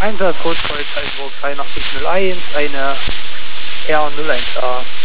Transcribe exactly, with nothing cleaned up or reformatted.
Einsatz Rotkreuz Eisenburg dreiundachtzig null eins, eine R null eins A.